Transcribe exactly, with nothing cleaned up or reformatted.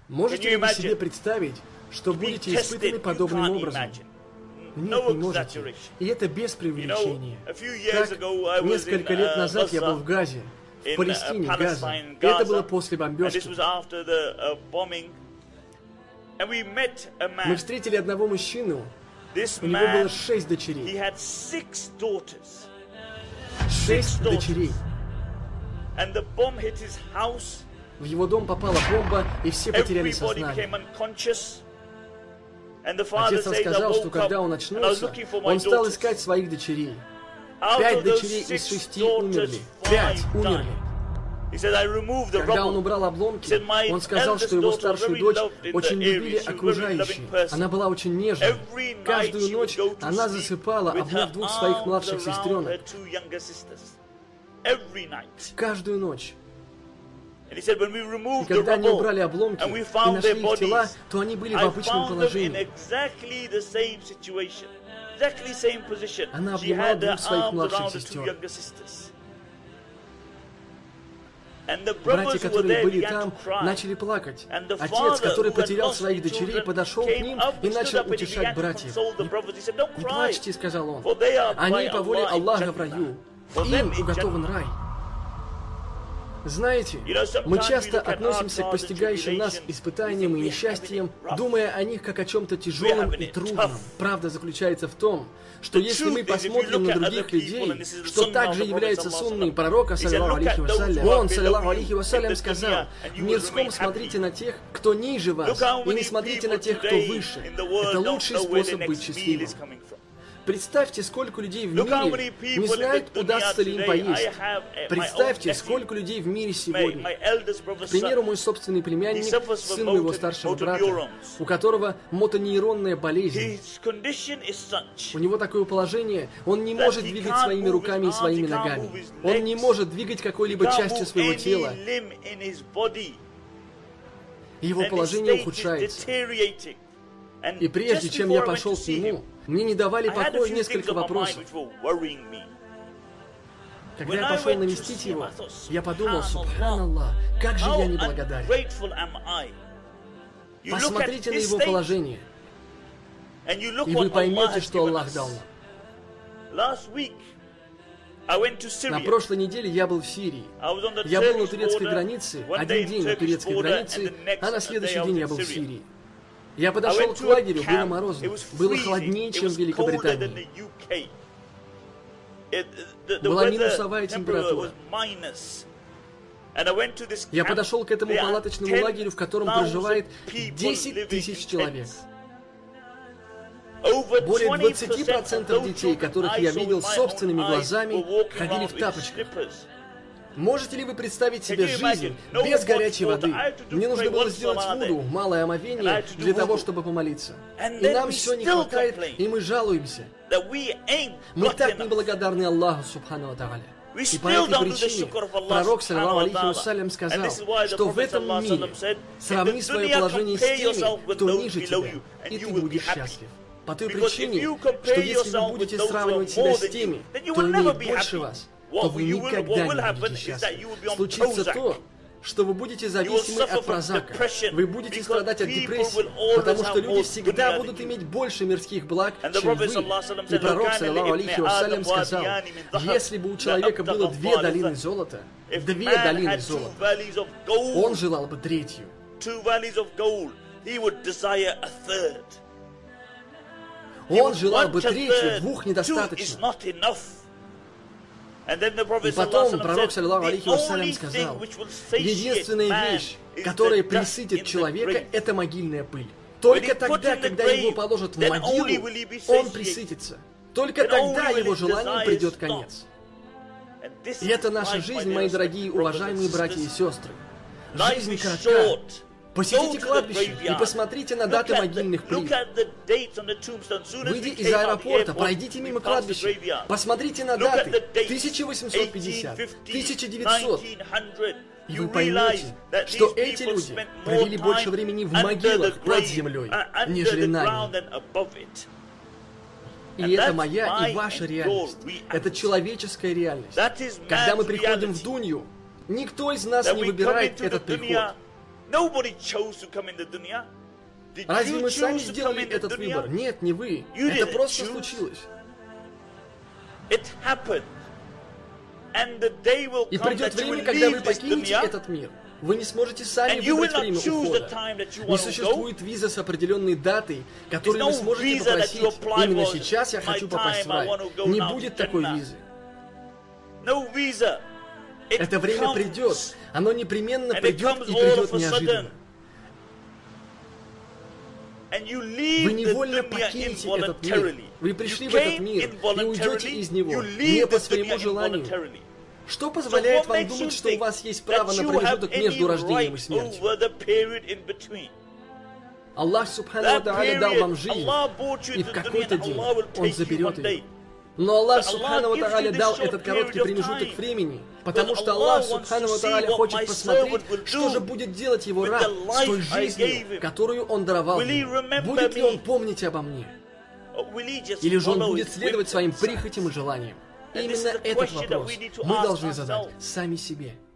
Можете ли вы себе представить, что будете испытаны подобным образом? Нет, не можете. И это без преувеличения. Так, несколько лет назад я был в Газе, в Палестине, Газа. Это было после бомбежки. Мы встретили одного мужчину, у него было шесть дочерей. Шесть дочерей. В его дом попала бомба, и все потеряли сознание. Отец рассказал, что когда он очнулся, он стал искать своих дочерей. Пять дочерей из шести умерли. Пять умерли. Когда он убрал обломки, он сказал, что его старшую дочь очень любили окружающие. Она была очень нежной. Каждую ночь она засыпала, обняв двух своих младших сестренок. Каждую ночь. И когда они убрали обломки и нашли их тела, то они были в обычном положении. Она обнимала двух своих младших сестер. Братья, которые были там, начали плакать. Отец, который потерял своих дочерей, подошел к ним и начал утешать братьев. «Не плачьте», — сказал он. «Они по воле Аллаха в раю. Им уготован рай». Знаете, мы часто относимся к постигающим нас испытаниям и несчастьям, думая о них как о чем-то тяжелом и трудном. Правда заключается в том, что если мы посмотрим на других людей, что также являются сунной пророка, саллиллаху алейхи вассалям, он, саллиллаху алейхи вассалям, сказал: в мирском смотрите на тех, кто ниже вас, и не смотрите на тех, кто выше. Это лучший способ быть счастливым. Представьте, сколько людей в мире не знают, удастся ли им поесть. Представьте, сколько людей в мире сегодня. К примеру, мой собственный племянник, сын моего старшего брата, у которого мотонейронная болезнь. У него такое положение, он не может двигать своими руками и своими ногами. Он не может двигать какой-либо частью своего тела. Его положение ухудшается. И прежде чем я пошел к нему, мне не давали покоя несколько вопросов. Когда я пошел навестить его, я подумал: субханаллах, как же я неблагодарен. Посмотрите на его положение, и вы поймете, что Аллах дал нам. На прошлой неделе я был в Сирии. Я был на турецкой границе, один день на турецкой границе, а на следующий день я был в Сирии. Я подошел к лагерю, было морозно, было холоднее, чем в Великобритании. Была минусовая температура. Я подошел к этому палаточному лагерю, в котором проживает десять тысяч человек. Более двадцати процентов детей, которых я видел собственными глазами, ходили в тапочках. Можете ли вы представить себе жизнь без горячей воды? Мне нужно было сделать вуду, малое омовение, для того, чтобы помолиться. И нам все не хватает, и мы жалуемся. Мы так неблагодарны Аллаху, субхану ва тааля. И по этой причине пророк, саллиллаху алейхи вассалям, сказал, что в этом мире сравни свое положение с теми, кто ниже тебя, и ты будешь счастлив. По той причине, что если вы будете сравнивать себя с теми, кто имеет больше вас, то вы никогда не будете счастливы. Случится то, что вы будете зависимы от прозака. Вы будете страдать от депрессии, потому что люди всегда будут иметь больше мирских благ, чем вы. И пророк, саллиллаху алейхи вассалям, сказал: если бы у человека было две долины золота, две долины золота, он желал бы третью. Он желал бы третью, двух недостаточно. И потом пророк, саллиллаху алейхи вассалям, сказал: единственная вещь, которая присытит человека, это могильная пыль. Только тогда, когда его положат в могилу, он присытится. Только тогда его желанию придет конец. И это наша жизнь, мои дорогие, уважаемые братья и сестры. Жизнь коротка. Посетите кладбище и посмотрите на даты могильных плит. Выйдя из аэропорта, пройдите мимо кладбища, посмотрите на даты тысяча восемьсот пятьдесят, тысяча девятьсот, и вы поймете, что эти люди провели больше времени в могилах под землей, нежели на ней. И это моя и ваша реальность. Это человеческая реальность. Когда мы приходим в Дунью, никто из нас не выбирает этот приход. Разве мы сами сделали этот выбор? Нет, не вы. Это просто случилось. И придет время, когда вы покинете этот мир. Вы не сможете сами выбрать время ухода. Не существует виза с определенной датой, которую вы сможете попросить. Именно сейчас я хочу попасть в рай. Не будет такой визы. Это время придет. Оно непременно придет и придет неожиданно. Вы невольно покинете этот мир. Вы пришли в этот мир и уйдете из него не по своему желанию. Что позволяет вам думать, что у вас есть право на промежуток между рождением и смертью? Аллах Субхану ва Тааля дал вам жизнь, и в какой-то день Он заберет ее. Но Аллах Субхану ва Тааля дал этот короткий промежуток времени, потому что Аллах Субхану ва Тааля хочет посмотреть, что же будет делать его раб с той жизнью, которую он даровал ему. Будет ли он помнить обо мне? Или же он будет следовать своим прихотям и желаниям? Именно этот вопрос мы должны задать сами себе.